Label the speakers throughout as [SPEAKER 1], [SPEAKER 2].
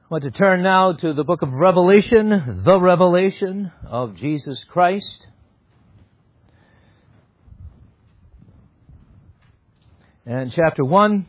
[SPEAKER 1] I want to turn now to the book of Revelation, the revelation of Jesus Christ. And chapter 1,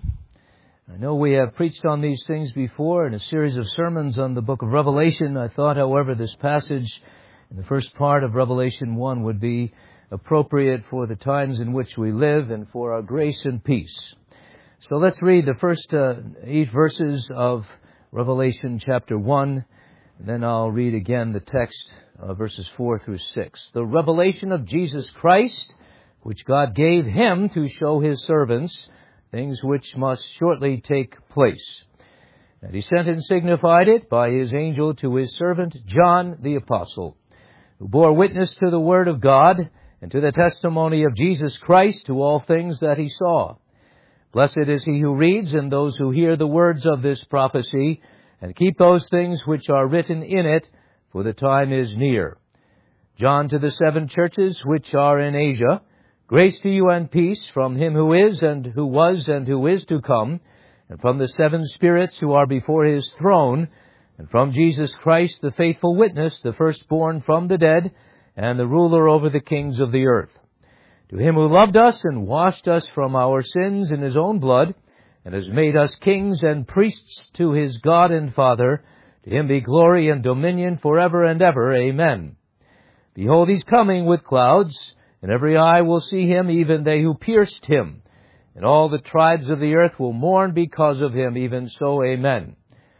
[SPEAKER 1] I know we have preached on these things before in a series of sermons on the book of Revelation. I thought, however, this passage in the first part of Revelation 1 would be appropriate for the times in which we live and for our grace and peace. So let's read the first 8 verses of Revelation chapter 1, and then I'll read again the text, verses 4 through 6. The revelation of Jesus Christ, which God gave Him to show His servants things which must shortly take place. And He sent and signified it by His angel to His servant John the Apostle, who bore witness to the Word of God and to the testimony of Jesus Christ, to all things that He saw. Blessed is he who reads and those who hear the words of this prophecy and keep those things which are written in it, for the time is near. John to the 7 churches which are in Asia, grace to you and peace from Him who is and who was and who is to come, and from the 7 spirits who are before His throne, and from Jesus Christ, the faithful witness, the firstborn from the dead, and the ruler over the kings of the earth. To Him who loved us and washed us from our sins in His own blood, and has made us kings and priests to His God and Father, to Him be glory and dominion forever and ever. Amen. Behold, He's coming with clouds, and every eye will see Him, even they who pierced Him. And all the tribes of the earth will mourn because of Him, even so. Amen.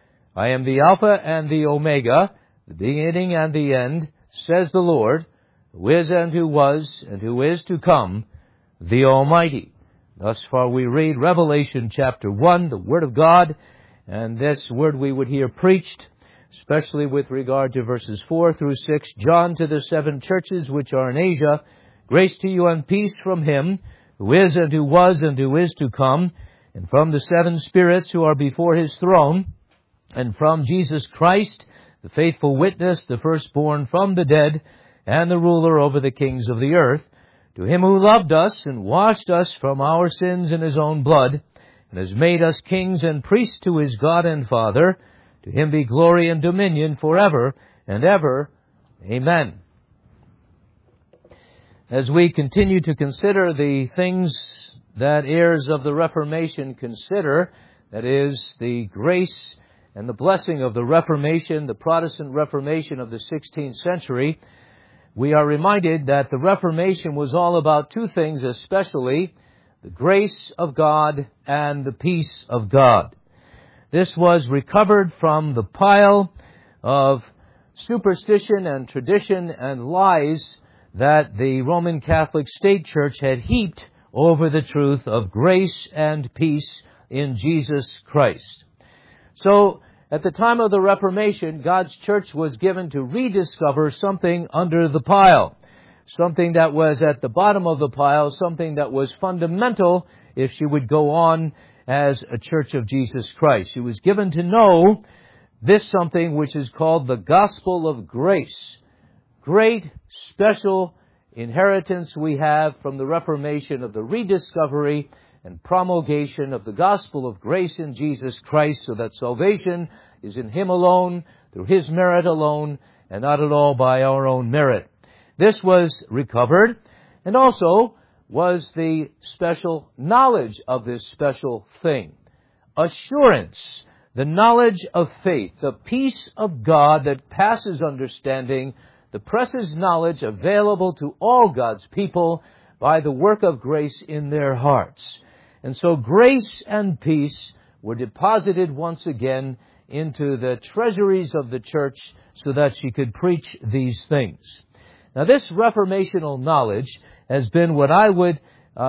[SPEAKER 1] I am the Alpha and the Omega, the beginning and the end, says the Lord, who is and who was and who is to come, the Almighty. Thus far we read Revelation chapter 1, the Word of God, and this word we would hear preached, especially with regard to verses 4 through 6. John to the 7 churches which are in Asia, grace to you and peace from Him, who is and who was and who is to come, and from the 7 spirits who are before His throne, and from Jesus Christ, the faithful witness, the firstborn from the dead, and the ruler over the kings of the earth, to Him who loved us and washed us from our sins in His own blood, and has made us kings and priests to His God and Father, to Him be glory and dominion forever and ever. Amen. As we continue to consider the things that heirs of the Reformation consider, that is, the grace and the blessing of the Reformation, the Protestant Reformation of the 16th century, we are reminded that the Reformation was all about 2 things especially, the grace of God and the peace of God. This was recovered from the pile of superstition and tradition and lies that the Roman Catholic State Church had heaped over the truth of grace and peace in Jesus Christ. So, at the time of the Reformation, God's church was given to rediscover something under the pile, something that was at the bottom of the pile, something that was fundamental if she would go on as a church of Jesus Christ. She was given to know this something which is called the gospel of grace. Great, special inheritance we have from the Reformation of the rediscovery and promulgation of the gospel of grace in Jesus Christ, so that salvation is in Him alone, through His merit alone, and not at all by our own merit. This was recovered, and also was the special knowledge of this special thing. Assurance, the knowledge of faith, the peace of God that passes understanding, the precious knowledge available to all God's people by the work of grace in their hearts. And so grace and peace were deposited once again into the treasuries of the church so that she could preach these things. Now, this reformational knowledge has been what I would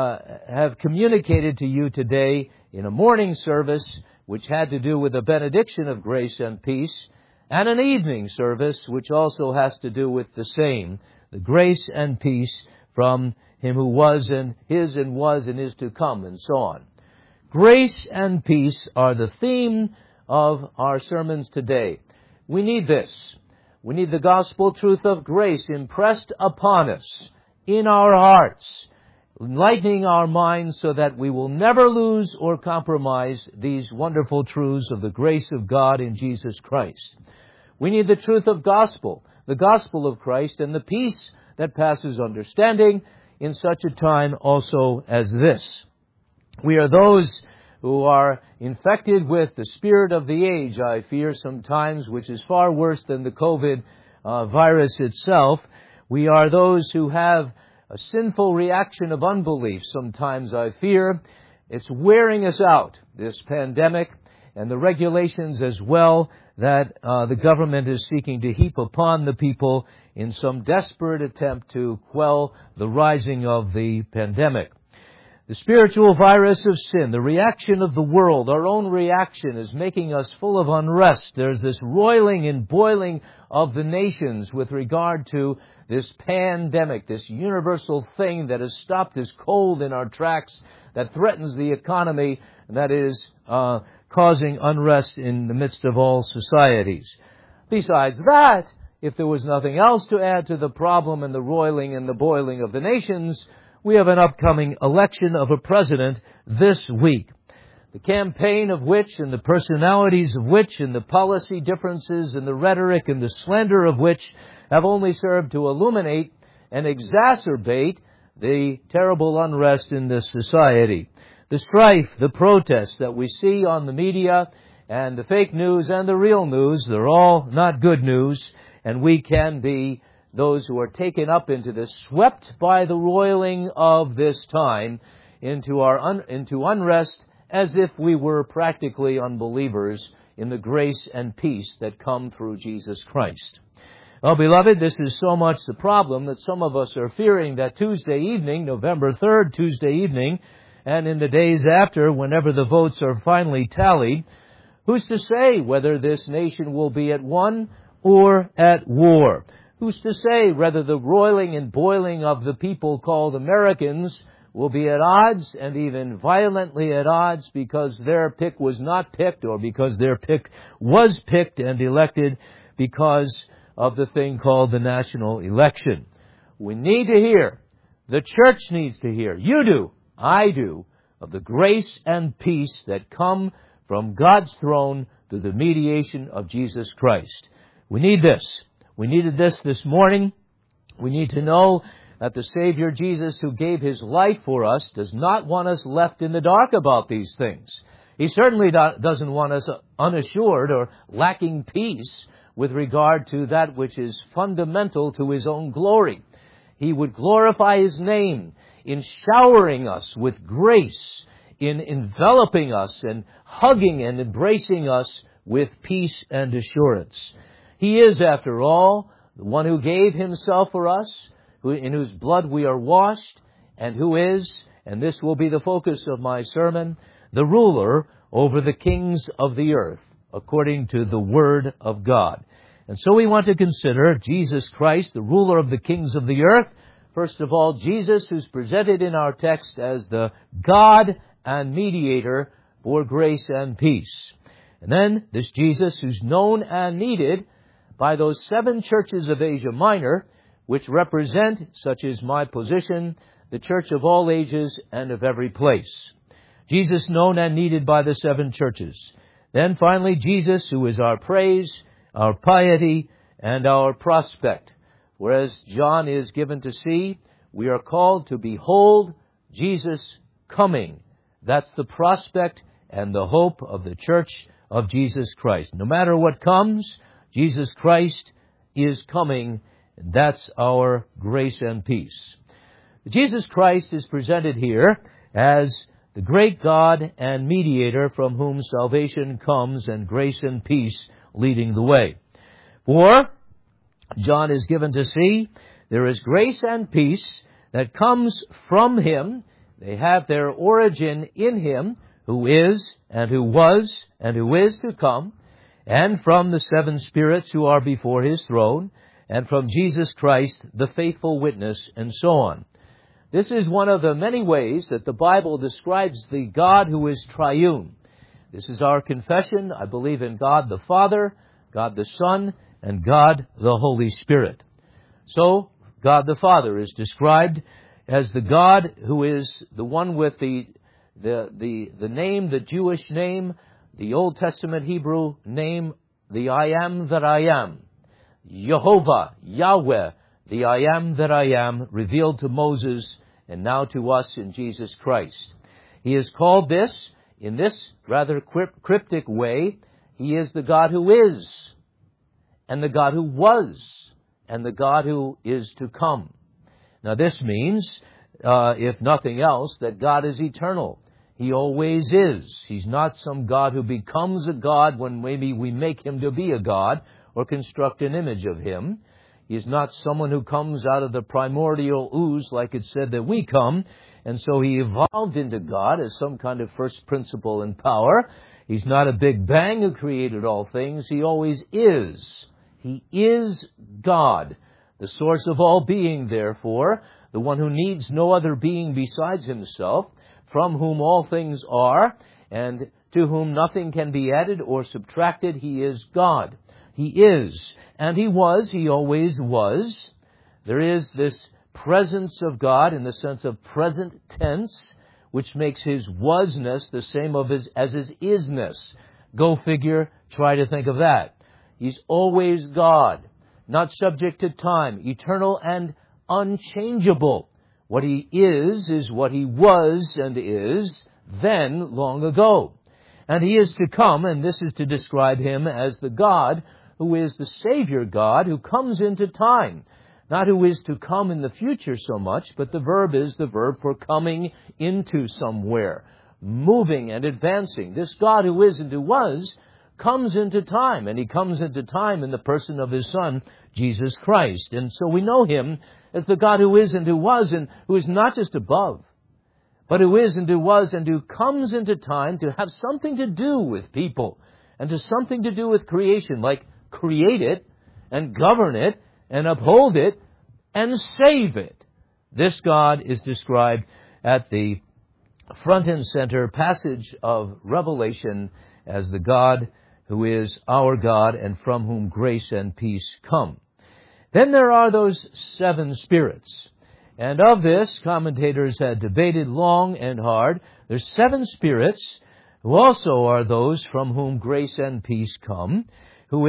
[SPEAKER 1] have communicated to you today in a morning service, which had to do with the benediction of grace and peace, and an evening service, which also has to do with the same, the grace and peace from Him who was and is to come, and so on. Grace and peace are the theme of our sermons today. We need this. We need the gospel truth of grace impressed upon us in our hearts, enlightening our minds so that we will never lose or compromise these wonderful truths of the grace of God in Jesus Christ. We need the truth of gospel, the gospel of Christ, and the peace that passes understanding in such a time also as this. We are those who are infected with the spirit of the age, I fear sometimes, which is far worse than the COVID virus itself. We are those who have a sinful reaction of unbelief sometimes, I fear. It's wearing us out, this pandemic, and the regulations as well that the government is seeking to heap upon the people in some desperate attempt to quell the rising of the pandemic. The spiritual virus of sin, the reaction of the world, our own reaction is making us full of unrest. There's this roiling and boiling of the nations with regard to this pandemic, this universal thing that has stopped us cold in our tracks, that threatens the economy, that is causing unrest in the midst of all societies. Besides that, if there was nothing else to add to the problem and the roiling and the boiling of the nations, we have an upcoming election of a president this week, the campaign of which and the personalities of which and the policy differences and the rhetoric and the slander of which have only served to illuminate and exacerbate the terrible unrest in this society. The strife, the protests that we see on the media and the fake news and the real news, they're all not good news, and we can be those who are taken up into this, swept by the roiling of this time into unrest, as if we were practically unbelievers in the grace and peace that come through Jesus Christ. Well, beloved, this is so much the problem that some of us are fearing that Tuesday evening, November 3rd, Tuesday evening, and in the days after, whenever the votes are finally tallied, who's to say whether this nation will be at one or at war? Who's to say whether the roiling and boiling of the people called Americans will be at odds and even violently at odds because their pick was not picked or because their pick was picked and elected because of the thing called the national election? We need to hear, the church needs to hear, you do, I do, of the grace and peace that come from God's throne through the mediation of Jesus Christ. We need this. We needed this morning. We need to know that the Savior Jesus, who gave His life for us, does not want us left in the dark about these things. He certainly doesn't want us unassured or lacking peace with regard to that which is fundamental to His own glory. He would glorify His name in showering us with grace, in enveloping us and hugging and embracing us with peace and assurance. He is, after all, the one who gave Himself for us, in whose blood we are washed, and who is, and this will be the focus of my sermon, the ruler over the kings of the earth, according to the Word of God. And so we want to consider Jesus Christ, the ruler of the kings of the earth. First of all, Jesus, who's presented in our text as the God and mediator for grace and peace. And then this Jesus who's known and needed by those 7 churches of Asia Minor, which represent, such is my position, the church of all ages and of every place. Jesus known and needed by the 7 churches. Then finally, Jesus, who is our praise, our piety, and our prospect. Whereas John is given to see, we are called to behold Jesus coming. That's the prospect and the hope of the church of Jesus Christ. No matter what comes, Jesus Christ is coming. That's our grace and peace. Jesus Christ is presented here as the great God and mediator from whom salvation comes and grace and peace leading the way. For John is given to see there is grace and peace that comes from Him. They have their origin in Him, who is and who was and who is to come, and from the 7 spirits who are before His throne, and from Jesus Christ, the faithful witness, and so on. This is one of the many ways that the Bible describes the God who is triune. This is our confession. I believe in God the Father, God the Son, and God the Holy Spirit. So, God the Father is described as the God who is the one with the name, the Jewish name, the Old Testament Hebrew name, the I am that I am. Jehovah, Yahweh, the I am that I am, revealed to Moses and now to us in Jesus Christ. He is called this, in this rather cryptic way, He is the God who is, and the God who was, and the God who is to come. Now this means, if nothing else, that God is eternal. He always is. He's not some God who becomes a God when maybe we make Him to be a God or construct an image of Him. He is not someone who comes out of the primordial ooze like it said that we come, and so He evolved into God as some kind of first principle in power. He's not a Big Bang who created all things. He always is. He is God, the source of all being, therefore, the one who needs no other being besides Himself, from whom all things are, and to whom nothing can be added or subtracted. He is God. He is, and He was, He always was. There is this presence of God in the sense of present tense, which makes His wasness the same as His isness. Go figure, try to think of that. He's always God, not subject to time, eternal and unchangeable. What He is what He was and is then long ago. And He is to come, and this is to describe Him as the God who is the Savior God who comes into time. Not who is to come in the future so much, but the verb is the verb for coming into somewhere, moving and advancing. This God who is and who was comes into time, and He comes into time in the person of His Son, Jesus Christ. And so we know Him as the God who is and who was, and who is not just above, but who is and who was and who comes into time to have something to do with people and to something to do with creation, like create it and govern it and uphold it and save it. This God is described at the front and center passage of Revelation as the God who is our God and from whom grace and peace come. Then there are those seven spirits. And of this, commentators had debated long and hard. There's seven spirits who also are those from whom grace and peace come, who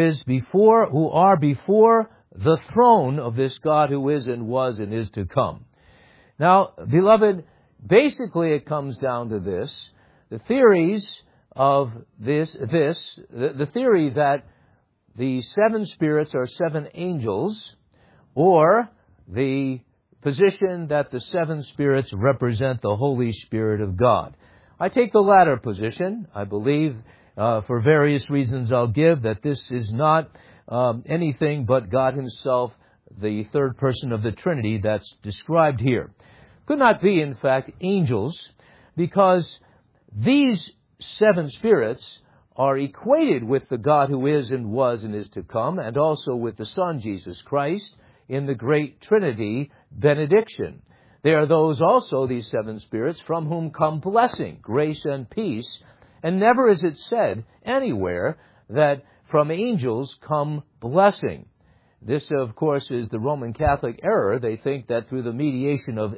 [SPEAKER 1] are before the throne of this God who is and was and is to come. Now, beloved, basically it comes down to this. The theories of the theory that the seven spirits are seven angels, or the position that the seven spirits represent the Holy Spirit of God. I take the latter position. I believe, for various reasons I'll give, that this is not anything but God Himself, the third person of the Trinity that's described here. Could not be, in fact, angels, because these seven spirits are equated with the God who is and was and is to come, and also with the Son, Jesus Christ, in the great Trinity benediction. They are those also, these seven spirits, from whom come blessing, grace, and peace. And never is it said anywhere that from angels come blessing. This, of course, is the Roman Catholic error. They think that through the mediation of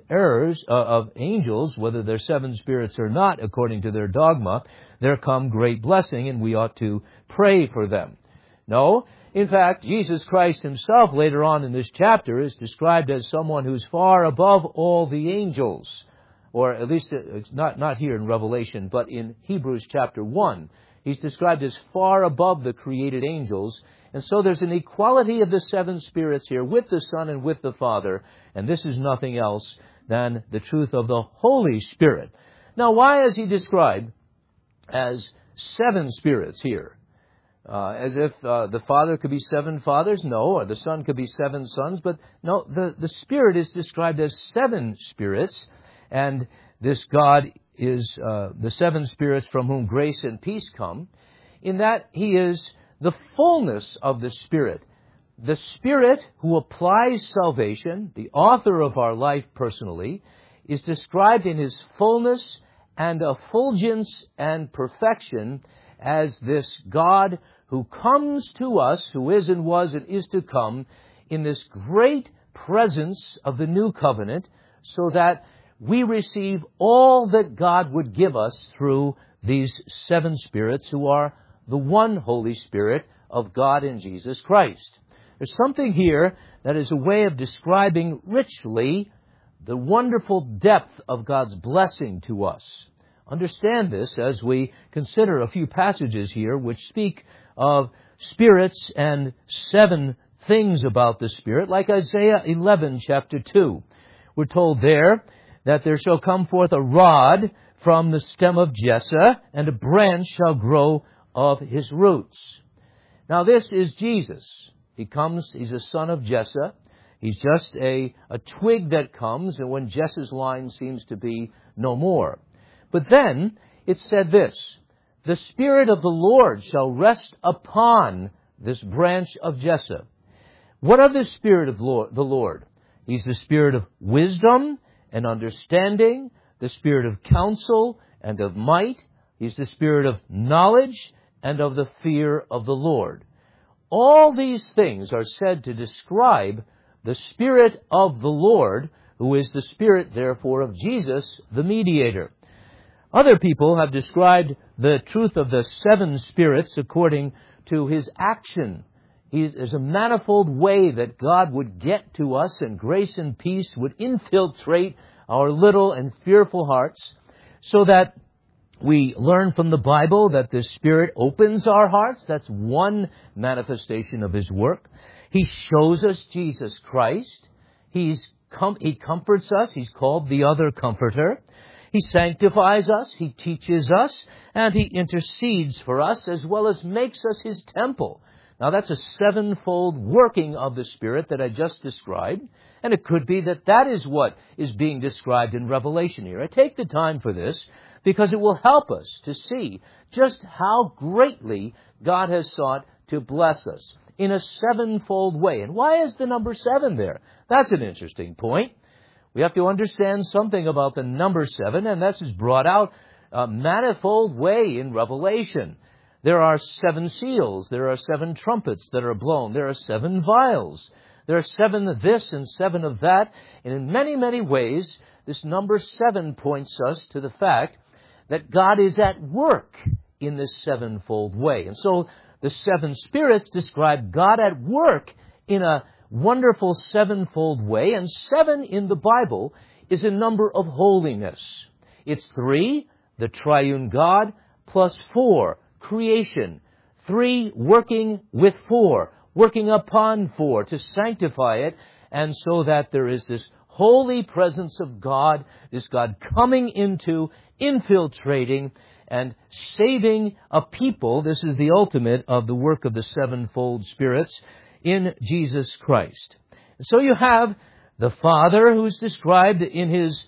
[SPEAKER 1] of angels, whether they're seven spirits or not, according to their dogma, there come great blessing, and we ought to pray for them. No. In fact, Jesus Christ Himself, later on in this chapter, is described as someone who's far above all the angels. Or at least, it's not here in Revelation, but in Hebrews chapter 1. He's described as far above the created angels. And so there's an equality of the seven spirits here with the Son and with the Father. And this is nothing else than the truth of the Holy Spirit. Now, why is He described as seven spirits here? As if the Father could be seven fathers? No. Or the Son could be seven sons? But no, the Spirit is described as seven spirits. And this God is the seven spirits from whom grace and peace come, in that He is the fullness of the Spirit. The Spirit who applies salvation, the author of our life personally, is described in His fullness and effulgence and perfection as this God who comes to us, who is and was and is to come, in this great presence of the new covenant, so that we receive all that God would give us through these 7 spirits who are the one Holy Spirit of God in Jesus Christ. There's something here that is a way of describing richly the wonderful depth of God's blessing to us. Understand this as we consider a few passages here which speak of spirits and 7 things about the Spirit, like Isaiah 11, chapter 2. We're told there that there shall come forth a rod from the stem of Jesse, and a branch shall grow of his roots. Now this is Jesus. He's a son of Jesse. He's just a twig that comes, and when Jesse's line seems to be no more. But then it said this, the Spirit of the Lord shall rest upon this branch of Jesse. What of the Spirit of the Lord? He's the Spirit of wisdom and understanding, the Spirit of counsel and of might. He's the Spirit of knowledge and of the fear of the Lord. All these things are said to describe the Spirit of the Lord, who is the Spirit, therefore, of Jesus, the mediator. Other people have described the truth of the 7 spirits according to his action. There's a manifold way that God would get to us, and grace and peace would infiltrate our little and fearful hearts, so that we learn from the Bible that the Spirit opens our hearts. That's one manifestation of his work. He shows us Jesus Christ. He comforts us. He's called the other Comforter. He sanctifies us. He teaches us. And he intercedes for us, as well as makes us his temple. Now that's a 7-fold working of the Spirit that I just described. And it could be that that is what is being described in Revelation here. I take the time for this because it will help us to see just how greatly God has sought to bless us in a 7-fold way. And why is the number 7 there? That's an interesting point. We have to understand something about the number 7, and this is brought out a manifold way in Revelation. There are 7 seals. There are 7 trumpets that are blown. There are 7 vials. There are 7 of this and 7 of that. And in many, many ways, this number 7 points us to the fact that God is at work in this 7-fold way. And so the 7 spirits describe God at work in a wonderful 7-fold way. And 7 in the Bible is a number of holiness. It's 3, the triune God, plus 4, creation. 3 working with 4, working upon 4 to sanctify it, and so that there is this holy presence of God, this God coming into, infiltrating, and saving a people. This is the ultimate of the work of the 7-fold spirits in Jesus Christ. And so you have the Father, who's described in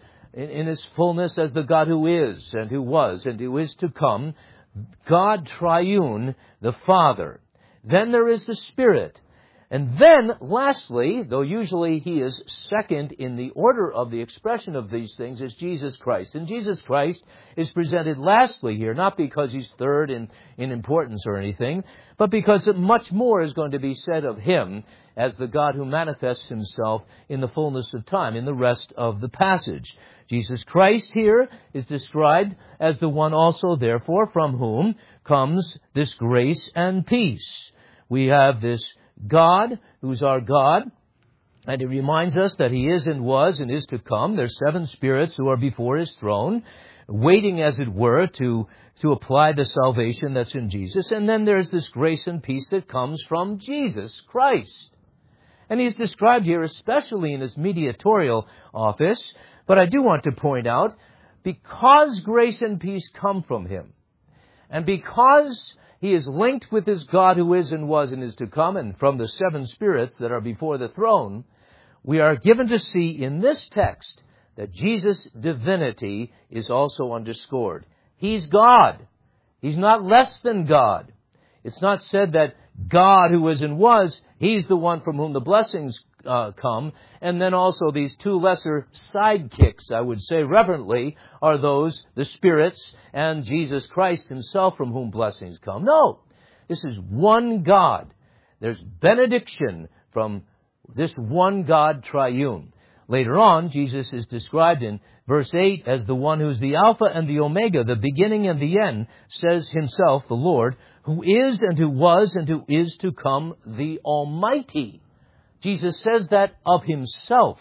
[SPEAKER 1] his fullness as the God who is, and who was, and who is to come. God triune, the Father. Then there is the Spirit. And then, lastly, though usually he is second in the order of the expression of these things, is Jesus Christ. And Jesus Christ is presented lastly here, not because he's third in importance or anything, but because much more is going to be said of him as the God who manifests himself in the fullness of time, in the rest of the passage. Jesus Christ here is described as the one also, therefore, from whom comes this grace and peace. We have this God, who's our God, and he reminds us that he is and was and is to come. There's 7 spirits who are before his throne, waiting, as it were, to apply the salvation that's in Jesus. And then there's this grace and peace that comes from Jesus Christ. And he's described here, especially in his mediatorial office. But I do want to point out, because grace and peace come from him, and because he is linked with his God who is and was and is to come, and from the 7 spirits that are before the throne, we are given to see in this text that Jesus' divinity is also underscored. He's God. He's not less than God. It's not said that God who is and was, he's the one from whom the blessings come, and then also these 2 lesser sidekicks, I would say reverently, are those, the spirits, and Jesus Christ himself from whom blessings come. No, this is one God. There's benediction from this one God triune. Later on, Jesus is described in verse 8 as the one who's the Alpha and the Omega, the beginning and the end, says himself, the Lord, who is and who was and who is to come, the Almighty. Jesus says that of himself.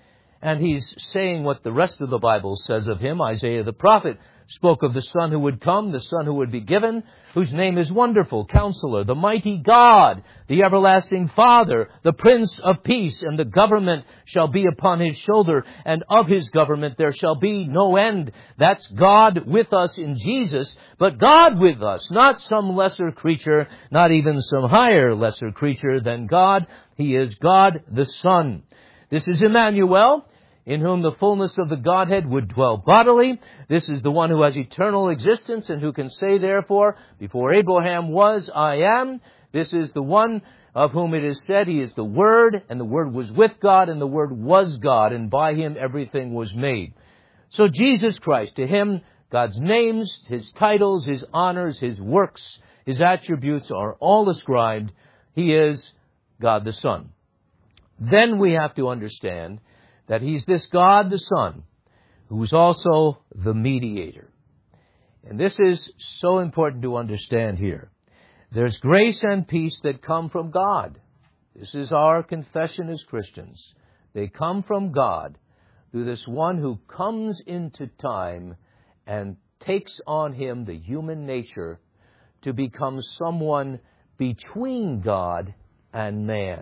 [SPEAKER 1] And he's saying what the rest of the Bible says of him. Isaiah the prophet spoke of the Son who would come, the Son who would be given, whose name is Wonderful, Counselor, the Mighty God, the Everlasting Father, the Prince of Peace, and the government shall be upon his shoulder, and of his government there shall be no end. That's God with us in Jesus, but God with us, not some lesser creature, not even some higher lesser creature than God. He is God the Son. This is Emmanuel, in whom the fullness of the Godhead would dwell bodily. This is the one who has eternal existence and who can say, therefore, before Abraham was, I am. This is the one of whom it is said, he is the Word, and the Word was with God, and the Word was God, and by him everything was made. So Jesus Christ, to him, God's names, his titles, his honors, his works, his attributes are all ascribed. He is God the Son. Then we have to understand that he's this God the Son, who is also the mediator. And this is so important to understand here. There's grace and peace that come from God. This is our confession as Christians. They come from God through this one who comes into time and takes on him the human nature to become someone between God and man.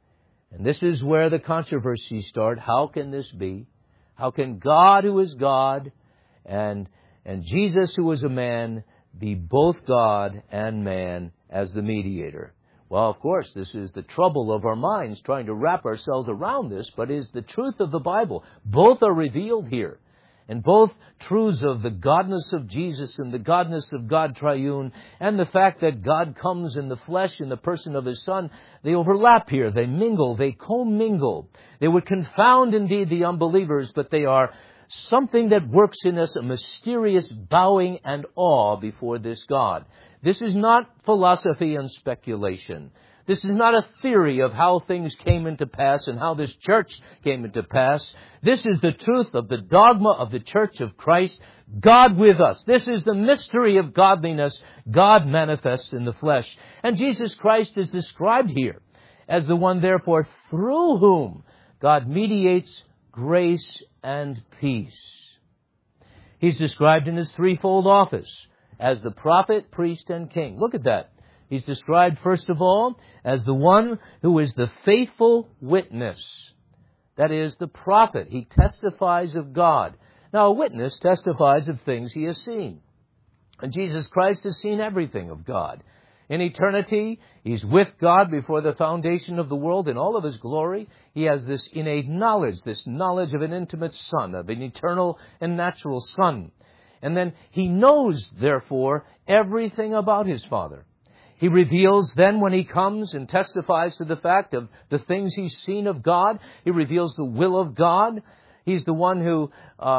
[SPEAKER 1] And this is where the controversies start. How can this be? How can God, who is God, and Jesus, who is a man, be both God and man as the mediator? Well, of course, this is the trouble of our minds, trying to wrap ourselves around this, but is the truth of the Bible. Both are revealed here. And both truths of the godness of Jesus and the godness of God triune, and the fact that God comes in the flesh in the person of his Son, they overlap here. They mingle. They commingle. They would confound indeed the unbelievers, but they are something that works in us a mysterious bowing and awe before this God. This is not philosophy and speculation. This is not a theory of how things came into pass and how this church came into pass. This is the truth of the dogma of the Church of Christ, God with us. This is the mystery of godliness, God manifest in the flesh. And Jesus Christ is described here as the one, therefore, through whom God mediates grace and peace. He's described in his threefold office as the prophet, priest, and king. Look at that. He's described, first of all, as the one who is the faithful witness. That is, the prophet. He testifies of God. Now, a witness testifies of things he has seen. And Jesus Christ has seen everything of God. In eternity, he's with God before the foundation of the world in all of his glory. He has this innate knowledge, this knowledge of an intimate Son, of an eternal and natural Son. And then he knows, therefore, everything about his Father. He reveals then when he comes and testifies to the fact of the things he's seen of God. He reveals the will of God. He's the one who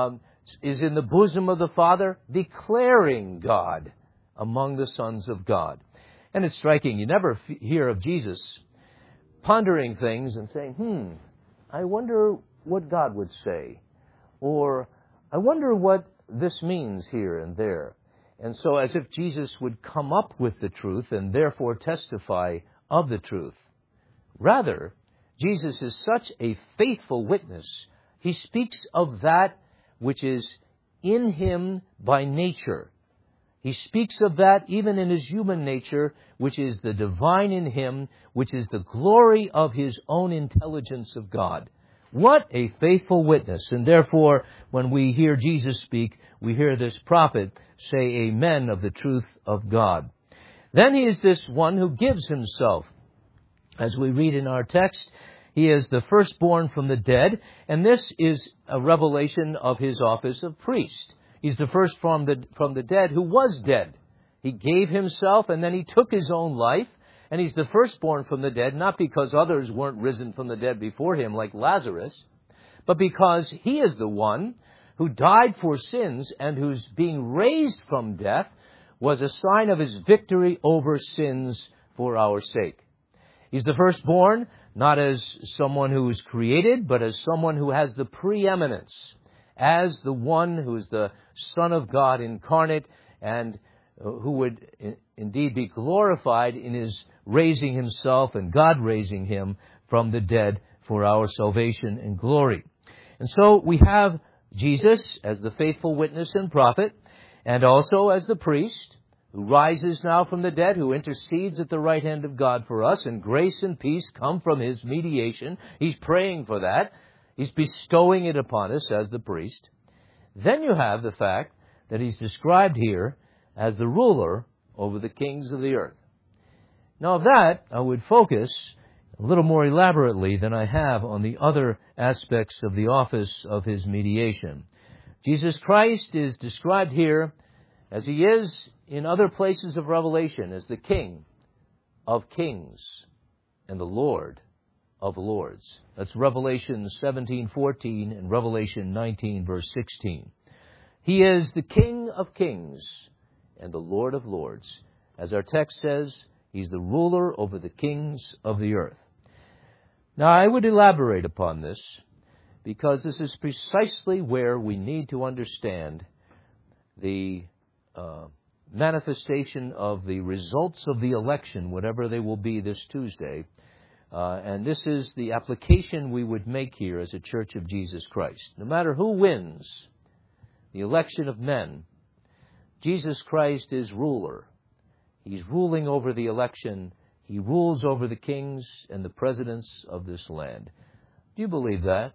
[SPEAKER 1] is in the bosom of the Father, declaring God among the sons of God. And it's striking. You never hear of Jesus pondering things and saying, I wonder what God would say. Or, I wonder what this means here and there. And so as if Jesus would come up with the truth and therefore testify of the truth. Rather, Jesus is such a faithful witness. He speaks of that which is in him by nature. He speaks of that even in his human nature, which is the divine in him, which is the glory of his own intelligence of God. What a faithful witness. And therefore, when we hear Jesus speak, we hear this prophet say amen of the truth of God. Then he is this one who gives himself. As we read in our text, he is the firstborn from the dead, and this is a revelation of his office of priest. He's the first from the dead who was dead. He gave himself, and then he took his own life. And he's the firstborn from the dead, not because others weren't risen from the dead before him, like Lazarus, but because he is the one who died for sins and whose being raised from death was a sign of his victory over sins for our sake. He's the firstborn, not as someone who is created, but as someone who has the preeminence, as the one who is the Son of God incarnate, and who would indeed be glorified in his raising himself and God raising him from the dead for our salvation and glory. And so we have Jesus as the faithful witness and prophet, and also as the priest, who rises now from the dead, who intercedes at the right hand of God for us, and grace and peace come from his mediation. He's praying for that. He's bestowing it upon us as the priest. Then you have the fact that he's described here as the ruler over the kings of the earth. Now of that, I would focus a little more elaborately than I have on the other aspects of the office of his mediation. Jesus Christ is described here as he is in other places of Revelation as the King of kings and the Lord of lords. That's Revelation 17:14 and Revelation 19, verse 16. He is the King of kings and the Lord of lords. As our text says, he's the ruler over the kings of the earth. Now, I would elaborate upon this because this is precisely where we need to understand the manifestation of the results of the election, whatever they will be this Tuesday. And this is the application we would make here as a Church of Jesus Christ. No matter who wins the election of men, Jesus Christ is ruler. He's ruling over the election. He rules over the kings and the presidents of this land. Do you believe that?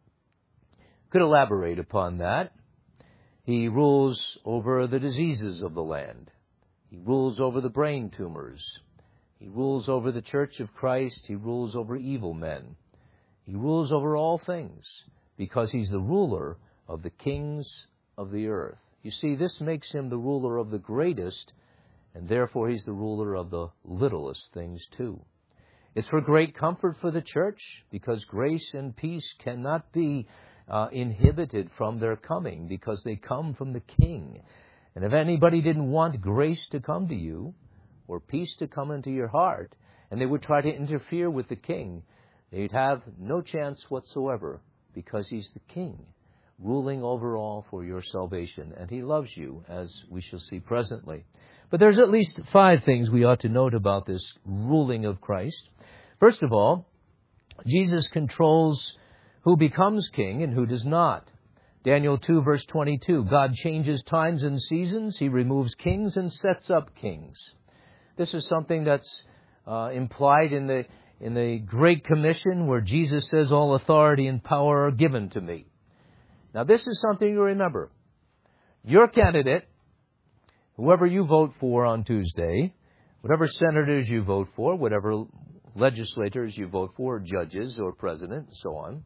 [SPEAKER 1] Could elaborate upon that. He rules over the diseases of the land. He rules over the brain tumors. He rules over the Church of Christ. He rules over evil men. He rules over all things because he's the ruler of the kings of the earth. You see, this makes him the ruler of the greatest, and therefore he's the ruler of the littlest things too. It's for great comfort for the church because grace and peace cannot be inhibited from their coming because they come from the King. And if anybody didn't want grace to come to you or peace to come into your heart, and they would try to interfere with the King, they'd have no chance whatsoever because he's the King, ruling over all for your salvation. And he loves you, as we shall see presently. But there's at least 5 things we ought to note about this ruling of Christ. First of all, Jesus controls who becomes king and who does not. Daniel 2, verse 22, God changes times and seasons. He removes kings and sets up kings. This is something that's implied in the Great Commission, where Jesus says, all authority and power are given to me. Now, this is something to remember. Your candidate, whoever you vote for on Tuesday, whatever senators you vote for, whatever legislators you vote for, judges or president, and so on,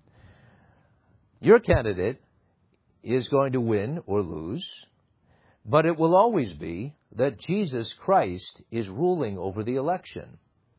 [SPEAKER 1] your candidate is going to win or lose, but it will always be that Jesus Christ is ruling over the election.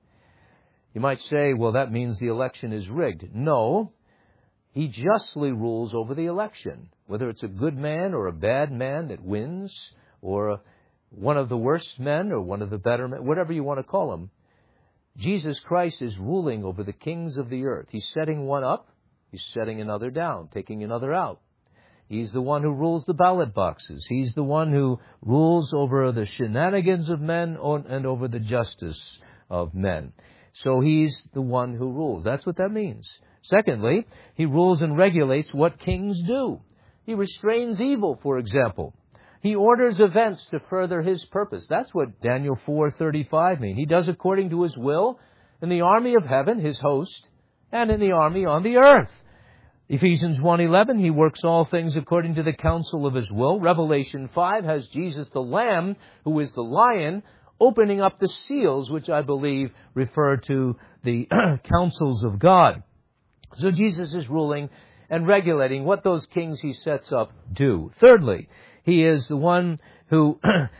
[SPEAKER 1] You might say, well, that means the election is rigged. No, he justly rules over the election, whether it's a good man or a bad man that wins, or one of the worst men or one of the better men, whatever you want to call him. Jesus Christ is ruling over the kings of the earth. He's setting one up. He's setting another down, taking another out. He's the one who rules the ballot boxes. He's the one who rules over the shenanigans of men and over the justice of men. So he's the one who rules. That's what that means. Secondly, he rules and regulates what kings do. He restrains evil, for example. He orders events to further his purpose. That's what Daniel 4:35 means. He does according to his will in the army of heaven, his host, and in the army on the earth. Ephesians 1:11, he works all things according to the counsel of his will. Revelation 5 has Jesus the Lamb, who is the lion, opening up the seals, which I believe refer to the counsels of God. So Jesus is ruling and regulating what those kings he sets up do. Thirdly, he is the one who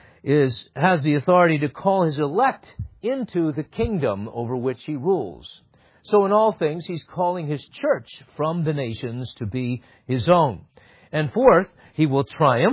[SPEAKER 1] has the authority to call his elect into the kingdom over which he rules. So in all things, he's calling his church from the nations to be his own. And fourth, he will triumph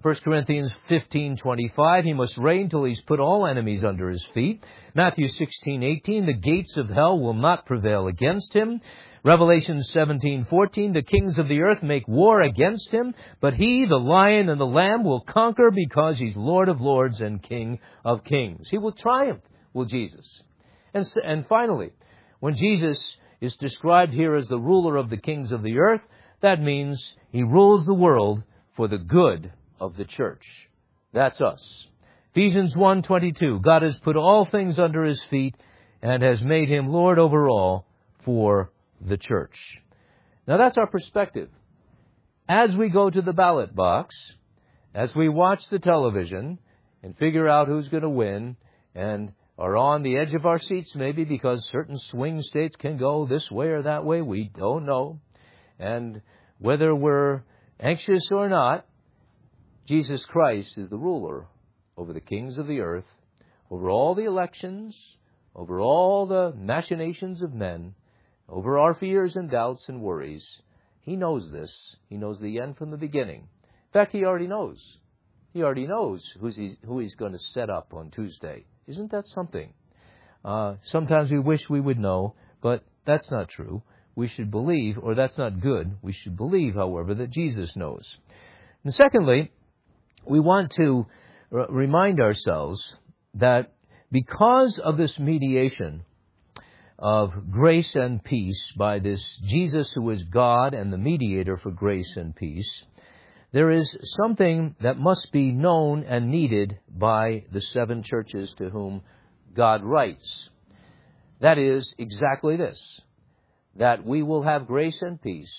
[SPEAKER 1] 1 Corinthians 15:25, he must reign till he's put all enemies under his feet. Matthew 16:18, the gates of hell will not prevail against him. Revelation 17:14, the kings of the earth make war against him, but he, the Lion and the Lamb, will conquer because he's Lord of lords and King of kings. He will triumph, will Jesus. And finally, when Jesus is described here as the ruler of the kings of the earth, that means he rules the world for the good of the church. That's us. Ephesians 1:22, God has put all things under his feet and has made him Lord over all for the church. Now that's our perspective. As we go to the ballot box, as we watch the television and figure out who's going to win and are on the edge of our seats maybe because certain swing states can go this way or that way, we don't know. And whether we're anxious or not, Jesus Christ is the ruler over the kings of the earth, over all the elections, over all the machinations of men, over our fears and doubts and worries. He knows this. He knows the end from the beginning. In fact, he already knows. He already knows who he's going to set up on Tuesday. Isn't that something? Sometimes we wish we would know, but that's not true. We should believe, or that's not good. We should believe, however, that Jesus knows. And secondly, we want to remind ourselves that because of this mediation of grace and peace by this Jesus who is God and the mediator for grace and peace, there is something that must be known and needed by the 7 churches to whom God writes. That is exactly this, that we will have grace and peace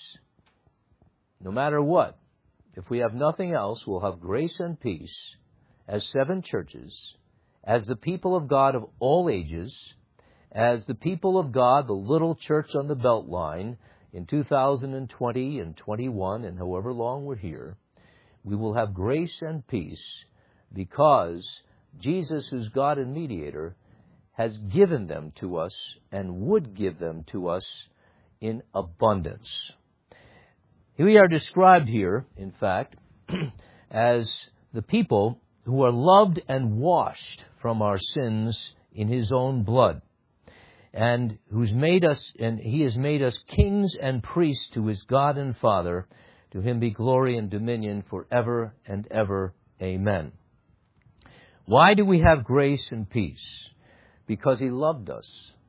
[SPEAKER 1] no matter what. If we have nothing else, we'll have grace and peace as 7 churches, as the people of God of all ages, as the people of God, the little church on the Beltline, in 2020 and 21 and however long we're here, we will have grace and peace because Jesus, who's God and mediator, has given them to us and would give them to us in abundance. We are described here, in fact, as the people who are loved and washed from our sins in his own blood, and he has made us kings and priests to his God and Father. To him be glory and dominion forever and ever. Amen. Why do we have grace and peace? Because he loved us.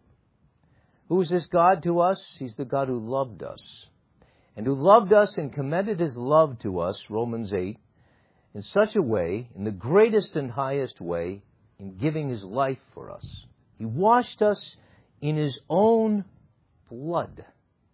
[SPEAKER 1] Who is this God to us? He's the God who loved us. And who loved us and commended his love to us, Romans 8, in such a way, in the greatest and highest way, in giving his life for us. He washed us in his own blood.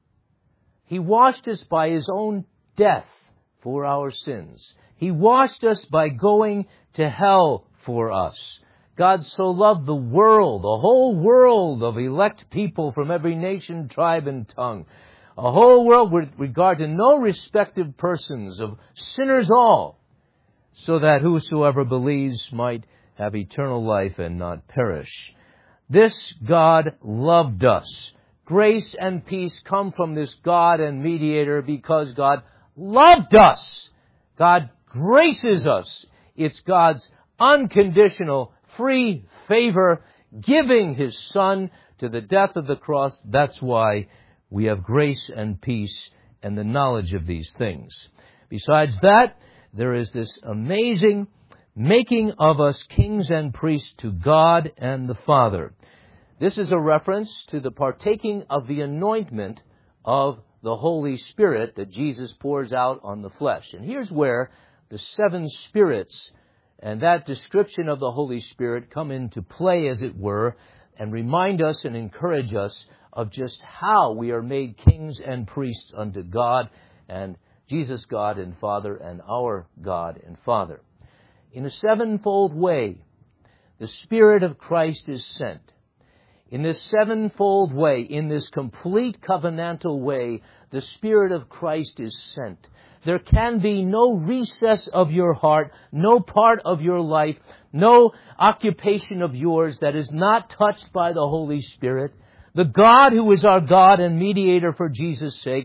[SPEAKER 1] He washed us by his own death for our sins. He washed us by going to hell for us. God so loved the world, a whole world of elect people from every nation, tribe, and tongue. A whole world with regard to no respective persons, of sinners all, so that whosoever believes might have eternal life and not perish. This God loved us. Grace and peace come from this God and mediator because God loved us. God graces us. It's God's unconditional, free favor, giving his Son to the death of the cross. That's why we have grace and peace and the knowledge of these things. Besides that, there is this amazing making of us kings and priests to God and the Father. This is a reference to the partaking of the anointment of the Holy Spirit that Jesus pours out on the flesh. And here's where the 7 spirits and that description of the Holy Spirit come into play, as it were, and remind us and encourage us of just how we are made kings and priests unto God and Jesus, God and Father, and our God and Father. In a 7-fold way, the Spirit of Christ is sent. In this 7-fold way, in this complete covenantal way, the Spirit of Christ is sent. There can be no recess of your heart, no part of your life, no occupation of yours that is not touched by the Holy Spirit. The God who is our God and mediator for Jesus' sake,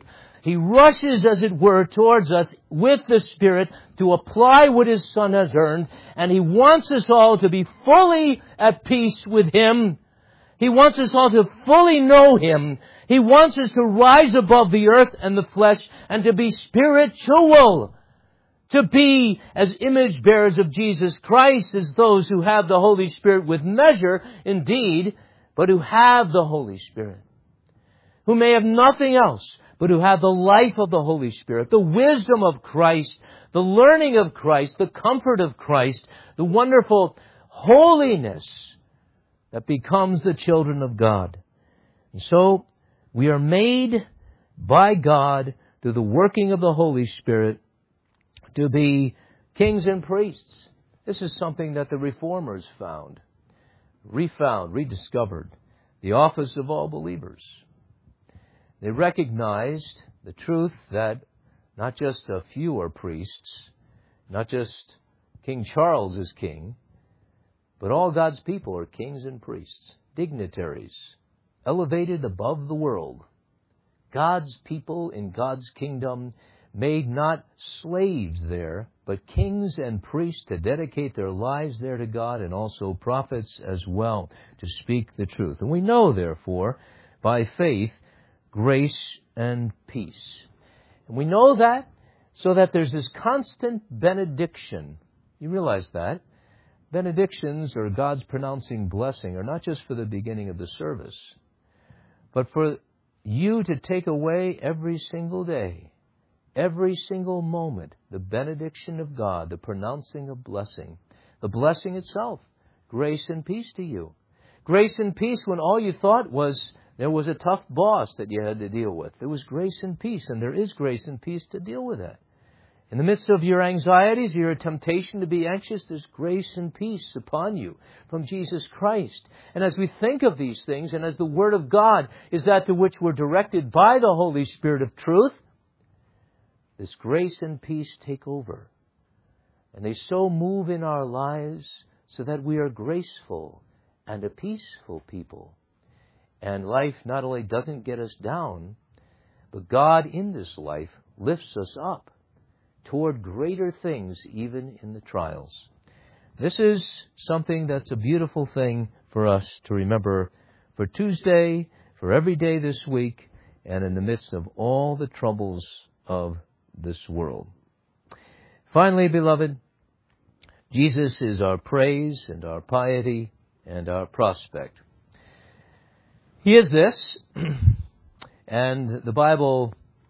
[SPEAKER 1] He rushes, as it were, towards us with the Spirit to apply what His Son has earned, and He wants us all to be fully at peace with Him. He wants us all to fully know Him. He wants us to rise above the earth and the flesh and to be spiritual. To be as image bearers of Jesus Christ, as those who have the Holy Spirit with measure, indeed, but who have the Holy Spirit. Who may have nothing else, but who have the life of the Holy Spirit, the wisdom of Christ, the learning of Christ, the comfort of Christ, the wonderful holiness that becomes the children of God. And so, we are made by God through the working of the Holy Spirit to be kings and priests. This is something that the Reformers rediscovered, the office of all believers. They recognized the truth that not just a few are priests, not just King Charles is king, but all God's people are kings and priests, dignitaries, elevated above the world. God's people in God's kingdom, made not slaves there, but kings and priests to dedicate their lives there to God, and also prophets as well to speak the truth. And we know, therefore, by faith, grace and peace. And we know that so that there's this constant benediction. You realize that? Benedictions, or God's pronouncing blessing, are not just for the beginning of the service, but for you to take away every single day, every single moment, the benediction of God, the pronouncing of blessing, the blessing itself, grace and peace to you. Grace and peace when all you thought was there was a tough boss that you had to deal with. There was grace and peace, and there is grace and peace to deal with that. In the midst of your anxieties, your temptation to be anxious, there's grace and peace upon you from Jesus Christ. And as we think of these things, and as the Word of God is that to which we're directed by the Holy Spirit of truth, this grace and peace take over. And they so move in our lives so that we are graceful and a peaceful people. And life not only doesn't get us down, but God in this life lifts us up toward greater things, even in the trials. This is something that's a beautiful thing for us to remember for Tuesday, for every day this week, and in the midst of all the troubles of this world. Finally, beloved, Jesus is our praise and our piety and our prospect. He is this, and the Bible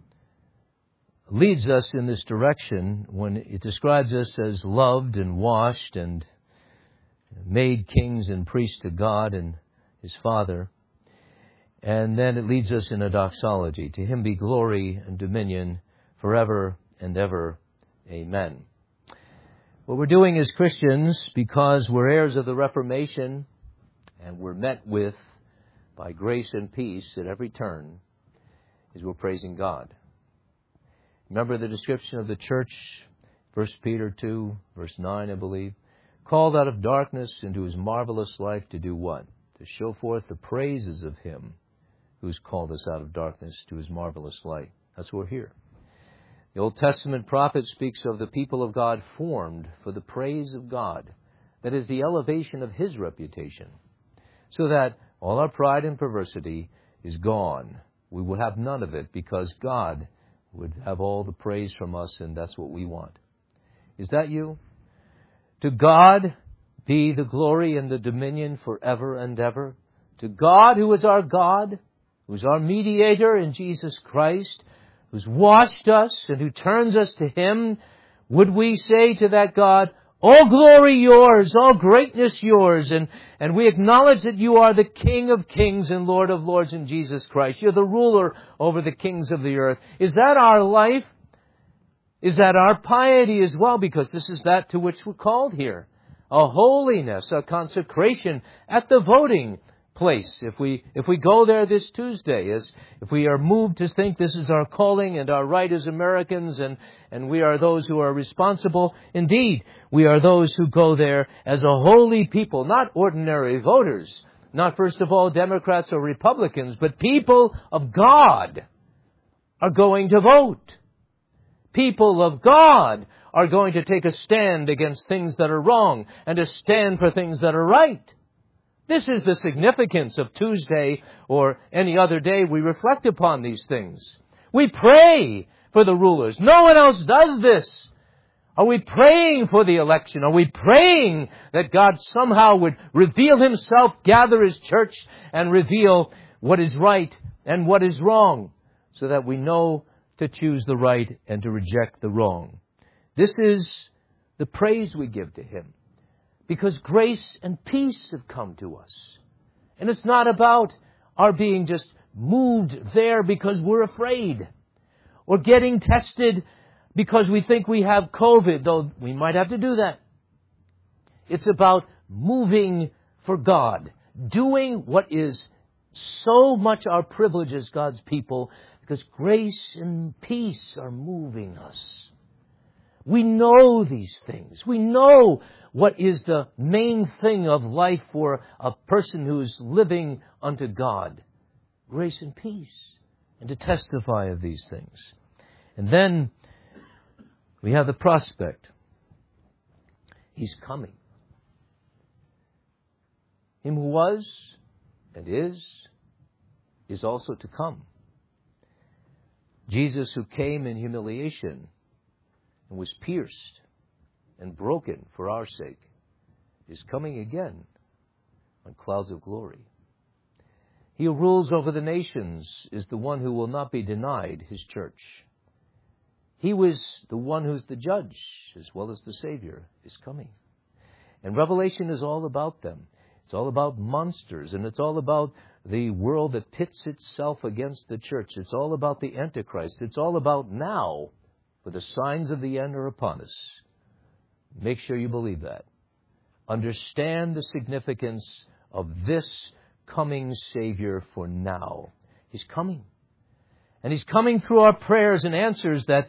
[SPEAKER 1] leads us in this direction when it describes us as loved and washed and made kings and priests to God and His Father. And then it leads us in a doxology. To Him be glory and dominion forever and ever. Amen. What we're doing as Christians, because we're heirs of the Reformation and we're met with by grace and peace at every turn, is we're praising God. Remember the description of the church, 1 Peter 2, verse 9, I believe. Called out of darkness into His marvelous light to do what? To show forth the praises of Him who's called us out of darkness to His marvelous light. That's why we're here. The Old Testament prophet speaks of the people of God formed for the praise of God. That is the elevation of His reputation. So that all our pride and perversity is gone. We will have none of it because God would have all the praise from us, and that's what we want. Is that you? To God be the glory and the dominion forever and ever. To God, who is our God, who is our mediator in Jesus Christ, who's washed us and who turns us to Him, would we say to that God, all glory yours, all greatness yours, and we acknowledge that you are the King of kings and Lord of lords in Jesus Christ. You're the ruler over the kings of the earth. Is that our life? Is that our piety as well? Because this is that to which we're called here. A holiness, a consecration at the voting place. If we go there this Tuesday, if we are moved to think this is our calling and our right as Americans, and we are those who are responsible, indeed, we are those who go there as a holy people, not ordinary voters, not first of all Democrats or Republicans, but people of God, are going to vote. People of God are going to take a stand against things that are wrong and to stand for things that are right. This is the significance of Tuesday or any other day we reflect upon these things. We pray for the rulers. No one else does this. Are we praying for the election? Are we praying that God somehow would reveal Himself, gather His church, and reveal what is right and what is wrong, so that we know to choose the right and to reject the wrong? This is the praise we give to Him, because grace and peace have come to us. And it's not about our being just moved there because we're afraid, or getting tested because we think we have COVID, though we might have to do that. It's about moving for God, doing what is so much our privilege as God's people, because grace and peace are moving us. We know these things. We know what is the main thing of life for a person who is living unto God. Grace and peace. And to testify of these things. And then we have the prospect. He's coming. Him who was and is also to come. Jesus, who came in humiliation and was pierced and broken for our sake, is coming again on clouds of glory. He who rules over the nations is the one who will not be denied His church. He was the one who's the judge as well as the Savior is coming. And Revelation is all about them. It's all about monsters, and it's all about the world that pits itself against the church. It's all about the Antichrist. It's all about now, for the signs of the end are upon us. Make sure you believe that. Understand the significance of this coming Savior for now. He's coming. And He's coming through our prayers and answers that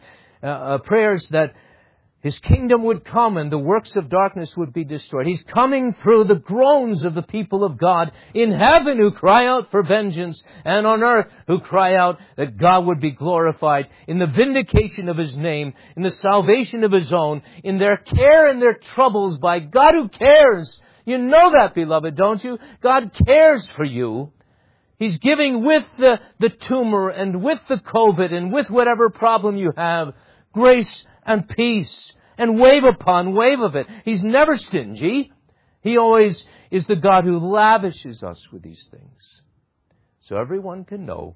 [SPEAKER 1] His kingdom would come and the works of darkness would be destroyed. He's coming through the groans of the people of God in heaven who cry out for vengeance, and on earth who cry out that God would be glorified in the vindication of His name, in the salvation of His own, in their care and their troubles by God who cares. You know that, beloved, don't you? God cares for you. He's giving with the tumor and with the COVID and with whatever problem you have, grace and peace, and wave upon wave of it. He's never stingy. He always is the God who lavishes us with these things. So everyone can know,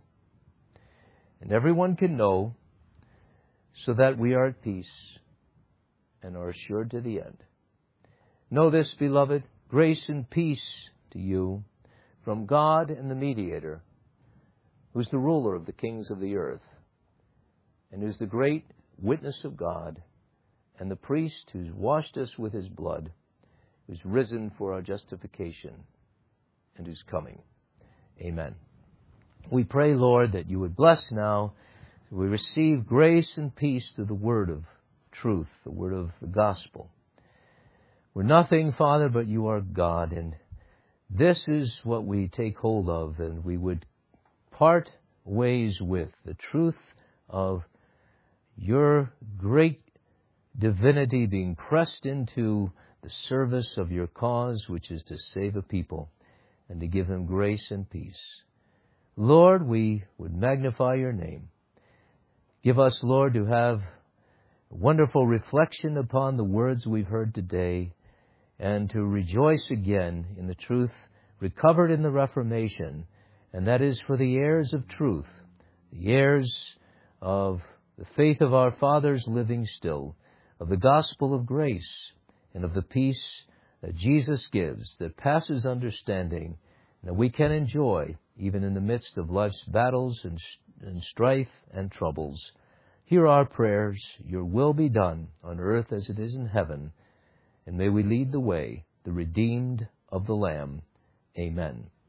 [SPEAKER 1] and everyone can know, so that we are at peace and are assured to the end. Know this, beloved, grace and peace to you from God and the Mediator, who's the ruler of the kings of the earth, and who's the great witness of God, and the priest who's washed us with His blood, who's risen for our justification, and who's coming. Amen. We pray, Lord, that You would bless now. We receive grace and peace through the word of truth, the word of the gospel. We're nothing, Father, but You are God, and this is what we take hold of, and we would part ways with the truth of Your great divinity being pressed into the service of Your cause, which is to save a people and to give them grace and peace. Lord, we would magnify Your name. Give us, Lord, to have a wonderful reflection upon the words we've heard today, and to rejoice again in the truth recovered in the Reformation, and that is for the heirs of truth, the heirs of the faith of our fathers living still, of the gospel of grace, and of the peace that Jesus gives that passes understanding, that we can enjoy even in the midst of life's battles and strife and troubles. Hear our prayers. Your will be done on earth as it is in heaven. And may we lead the way, the redeemed of the Lamb. Amen.